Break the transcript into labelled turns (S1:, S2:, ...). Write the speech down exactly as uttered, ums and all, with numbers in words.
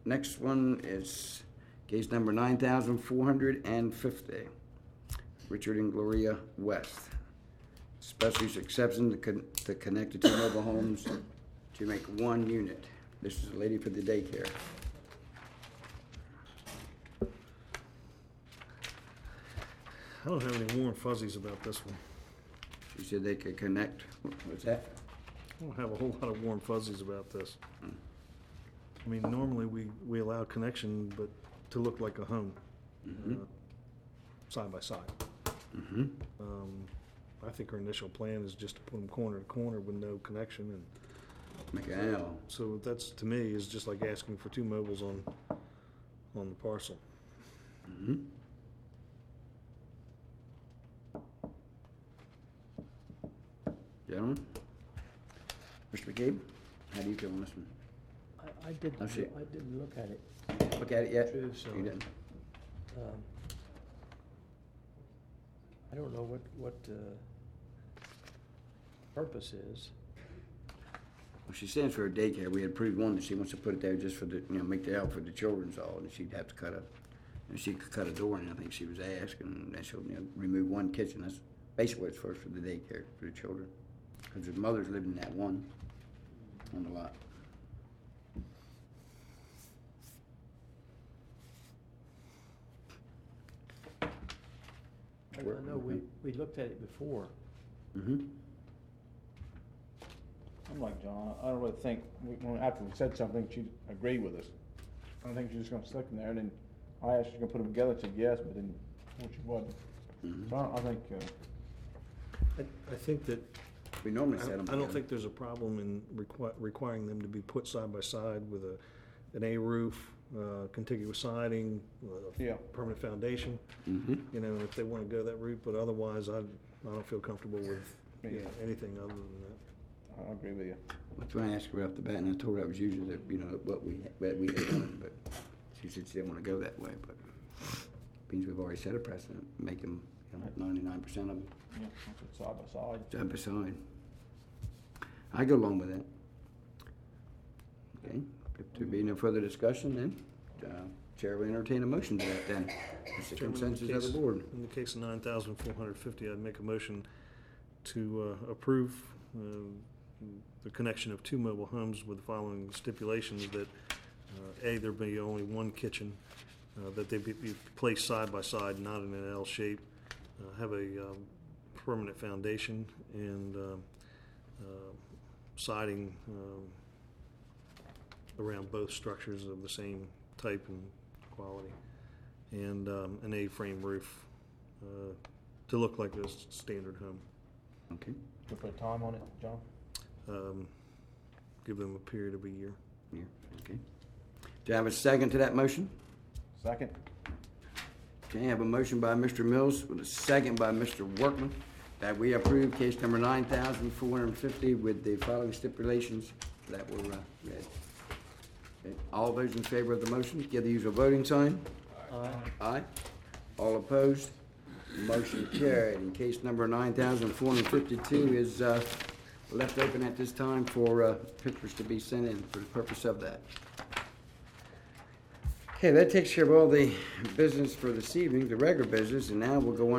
S1: next one is case number nine thousand four hundred fifty. Richard and Gloria West. Special use exception to, con- to connect the two mobile homes to make one unit. This is a lady for the daycare.
S2: I don't have any warm fuzzies about this one.
S1: She said they could connect. What's that?
S2: I don't have a whole lot of warm fuzzies about this. I mean, normally we, we allow connection, but to look like a home,
S1: Mm-hmm.
S2: uh, side by side.
S1: Mm-hmm.
S2: Um, I think our initial plan is just to put them corner to corner with no connection, and
S1: Make an L.
S2: so that's, to me, is just like asking for two mobiles on, on the parcel.
S1: Mm-hmm. Gentlemen? Mister McCabe, how do you feel on this one?
S3: I, I didn't,
S1: Oh, shit.
S3: I didn't look at it.
S1: Look at it yet?
S3: True, so-
S1: You didn't?
S3: Um, I don't know what, what, uh, purpose is.
S1: Well, she stands for a daycare. We had approved one that she wants to put it there just for the, you know, make the help for the children's all, and she'd have to cut a, and she could cut a door in, I think she was asking, and she'll, you know, remove one kitchen. That's basically what it's for, for the daycare, for the children. Because the mothers lived in that one on the lot.
S3: I I know, we, we looked at it before.
S1: Mm-hmm.
S4: I'm like John, I don't really think, we- when, after we said something, she agreed with us. I don't think she's just gonna stick in there, and then I asked her to put them together, she said yes, but then, well, she wasn't.
S1: Mm-hmm.
S4: So I, I think, uh,
S2: I, I think that,
S1: We normally
S2: I
S1: set them
S2: don't, I don't
S1: together.
S2: think there's a problem in requi- requiring them to be put side by side with a, an A roof, uh, contiguous siding, uh,
S4: Yeah.
S2: permanent foundation.
S1: Mm-hmm.
S2: You know, if they wanna go that route, but otherwise, I, I don't feel comfortable with, you know,
S4: Yeah.
S2: anything other than that.
S4: I agree with you.
S1: I tried to ask her off the bat, and I told her that was usually, the, you know, what we, what we had done, but she said she didn't wanna go that way, but means we've already set a precedent, make them, you know, ninety-nine percent of them
S4: Yeah, that's it, side by side.
S1: side by side. I go along with that. Okay, if there be no further discussion, then, uh, Chair will entertain a motion to that then. It's the
S2: Chairman, in the
S1: consensus of the
S2: case-
S1: board.
S2: In the case of nine thousand four hundred fifty, I'd make a motion to uh, approve uh, the connection of two mobile homes with the following stipulations: that uh, A, there be only one kitchen, uh, that they be be placed side by side, not in an L shape, uh, have a um, permanent foundation, and um, uh, siding um, around both structures of the same type and quality, and um, an A-frame roof uh, to look like a s- standard home.
S1: Okay,
S4: You put a time on it, John?
S2: Um, Give them a period of a year.
S1: yeah, okay. Do I have a second to that motion?
S4: Second?
S1: Okay, I have a motion by Mister Mills with a second by Mister Workman that we approve case number nine thousand four hundred fifty with the following stipulations that were uh, read. Okay, all those in favor of the motion, give the usual voting sign.
S3: Aye.
S1: Aye. All opposed? Motion carried. And case number nine thousand four hundred fifty-two is uh, left open at this time for uh, pictures to be sent in for the purpose of that. Okay, that takes care of all the business for this evening, the regular business, and now we'll go on